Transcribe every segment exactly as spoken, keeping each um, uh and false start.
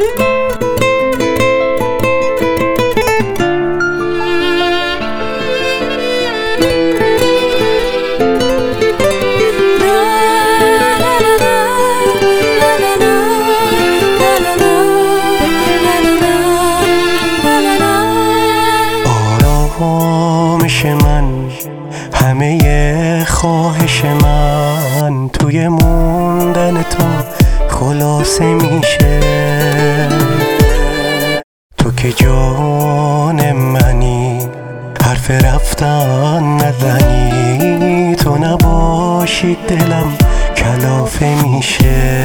آرامش من، همه خواهش من توی موندن تو خلاصه میشه. تو که جان منی، حرف رفتن نزنی، تو نباشی دلم کلافه میشه.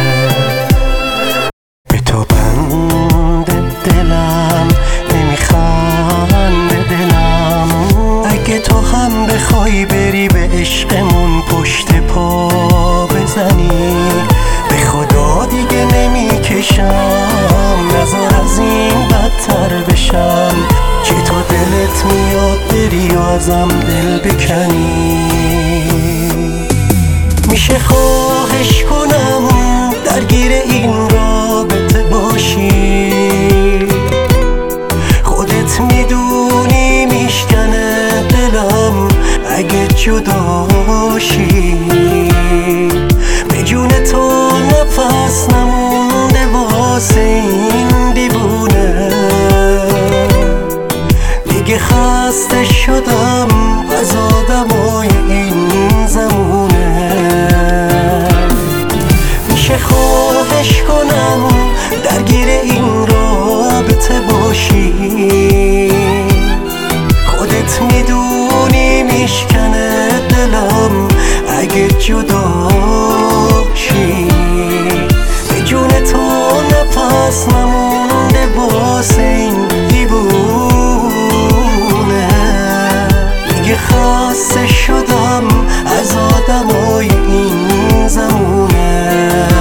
به تو بند دلم نمیخنده دلم، اگه تو هم بخوای بری به عشقمون پشت پا بزنی، به خدا دیگه نمیکشم، نذار از این بدتر بشم، که تو دلت میاد بری و ازم دل بکنی. میشه خواهش کنم درگیر این رابطه باشی؟ خودت میدونی میشکنه دلم اگه جداشی. به جون تو نفس نمونده واسه این دیوونه، دیگه خسته شدم از آدمای این زمونه. میشه خواهش کنم درگیر این رابطه باشی؟ خودت میدونی میشکنه دلم اگه جداشی. به جون تو نفس نمونده واسه این دیوونه، دیگه خسته شدم از آدمای این زمونه.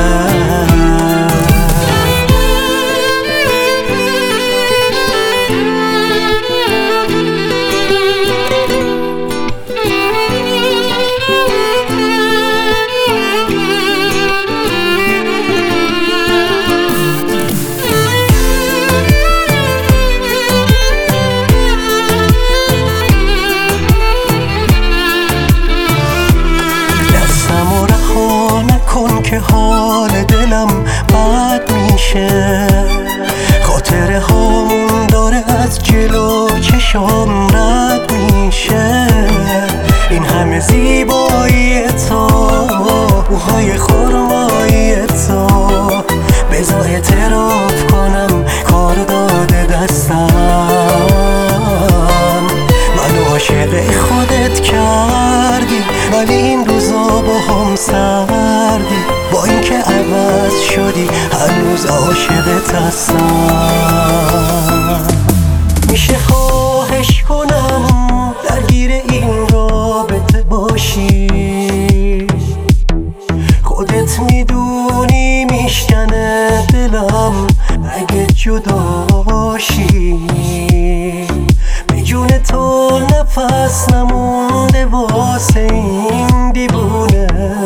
که حال دلم بد میشه، خاطره هامون داره از جلو چشام رد میشه. این همه زیبایی تو، موهای خرمایی تو، بذار اعتراف کنم کار داده دستم. منو عاشق خودت کردی ولی این روزا با هم سردی، با اینکه عوض شدی هنوز عاشقت هستم. میشه خواهش کنم درگیر این رابطه باشی؟ خودت میدونی میشکنه دلم اگه جداشی. به جون تو نفس نمونده واسه این دیوونه،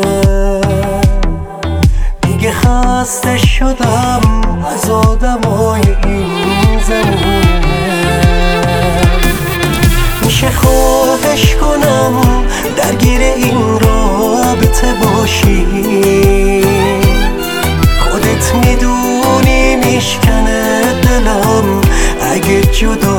دیگه خسته شدم از آدمای این زمونه. میشه خواهش کنم درگیر این رابطه باشی؟ خودت میدونی میشکنه دلم اگه جدا